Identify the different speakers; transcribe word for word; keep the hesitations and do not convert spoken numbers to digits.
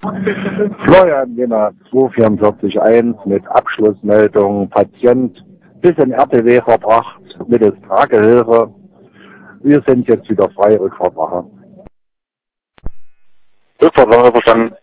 Speaker 1: Florian Jena zwei vier vier eins mit Abschlussmeldung. Patient bis in R T W verbracht mittels Tragehilfe. Wir sind jetzt wieder frei, Rückfahrt machen.
Speaker 2: Rückfahrt war verstanden.